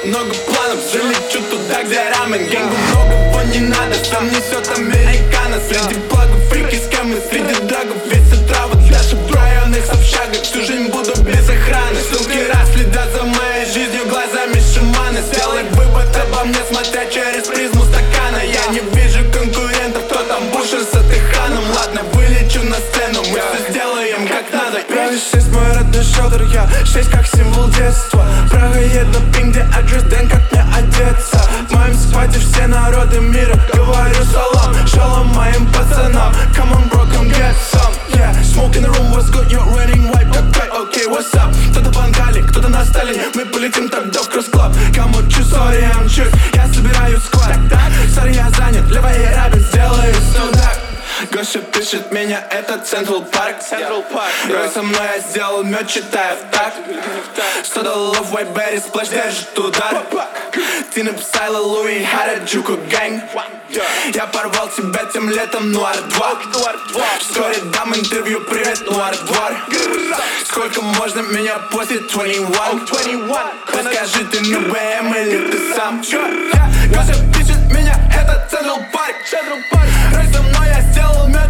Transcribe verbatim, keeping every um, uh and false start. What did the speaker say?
много планов, залечу туда, где рамен. Генгу многого не надо, сам несет американо. Среди благов, фрики, скамы, среди драгов весь отрава. Даже в районных общагах всю жизнь буду без охраны. Ссылки раз следят за моей жизнью глазами шамана. Сделай вывод обо мне, смотря через призму стакана. Я не вижу конкурентов, кто там Бушер с Атыханом. Ладно, вылечу на сцену, мы все сделаем как надо. Правый шесть, мой родной шелтер, я шесть как символ детства. Прага едно пинг, где адрес, дэн, как мне одеться. В моем скваде все народы мира, говорю салам, шалом моим пацанам. Come on bro, come get some, yeah. Smoke in the room, what's good, you're raining white, okay, okay, what's up? Кто-то в Ангале, кто-то на Сталине, мы полетим тогда в кросс-клаб. Кому чу, sorry, I'm чуть, я собираю склад. Sorry, я занят, левая я рабин, сделаю снудак. Гоша пишет меня, это Централ Парк. Рой со мной, я сделал мед, читая в такт. Сто долларов, Whiteberry, сплэш, держит удар. Ты написала Луи, Хараджуку гэнг. Я порвал тебя тем летом, Нуар два. Вскоре дам интервью, привет, Нуар двор. Сколько можно меня после двадцать один? Подскажи, ты на бэ эм или ты сам? Гоша пишет меня, это Централ Парк. Рой со мной, я сделал мед,